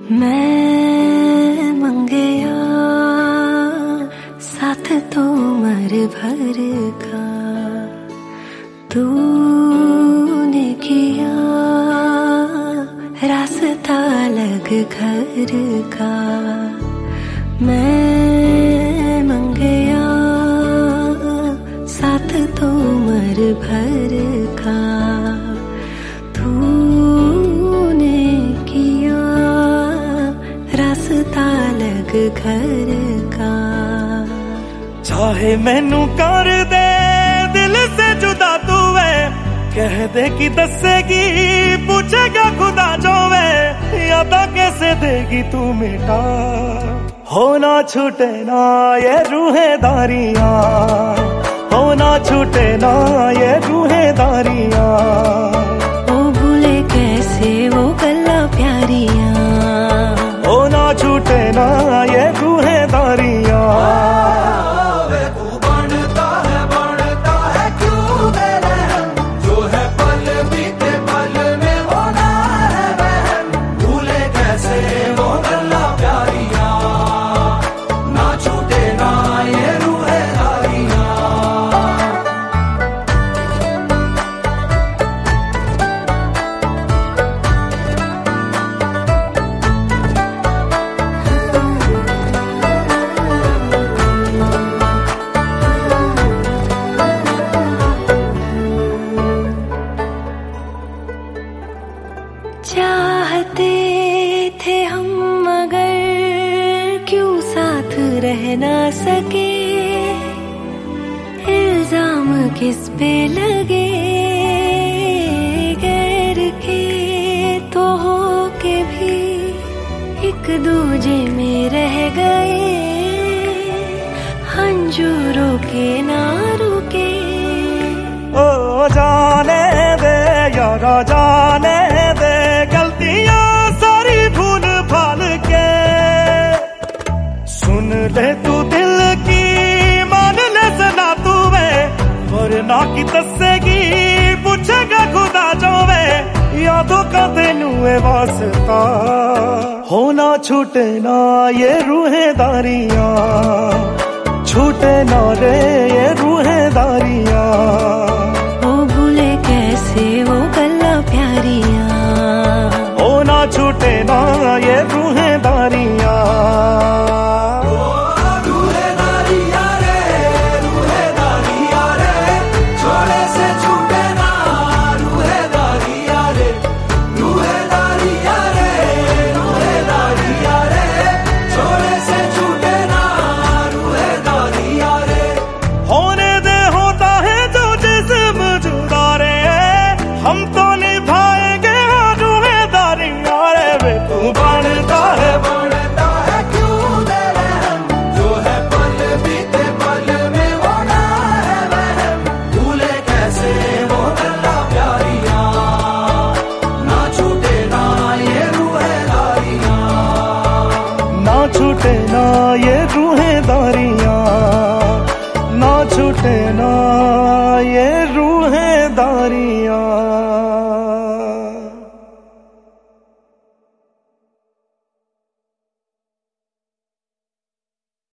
मैं मंगया साथ तो उम्र भर का, तूने किया रास्ता अलग घर का। मैं मंगया साथ तो उम्र भर का, तूने किया रास्ता अलग घर का। चाहे मैनू कर दे दिल से जुदा तू वे, कह दे कि दसेगी पूछेगा खुदा जो वे, यादा कैसे देगी तू मिटा। होना छूटे ना ये रूहेदारियां, होना छूटे ना ये रूहेदारियां। ओ भूले कैसे वो गल्ला प्यारियां, होना छूटे ना ये रूहेदारियां। चाहते थे हम मगर क्यों साथ रह ना सके, इल्जाम किस पे लगे गैर के तो हो के भी एक दूजे में रह गए, हंजूरों के ना रुके। ओ जाने दे यारा जाने दे, गलतियां सारी भूल भाल के। सुन ले तू दिल की मान ले सना तू वे, वरना की दसेगी पूछेगा खुदा जो वे, यादों का तेनू है वास्ता। होना छूटे ना ये रूहेदारियां, छूटे ना रे ये रूहेदारियां। ओ भूले कैसे वो गल्ला प्यारियां, होना छूटे ना ये रूहेदारियां। छूटे ना ये रूहेदारियां, ना छूटे ना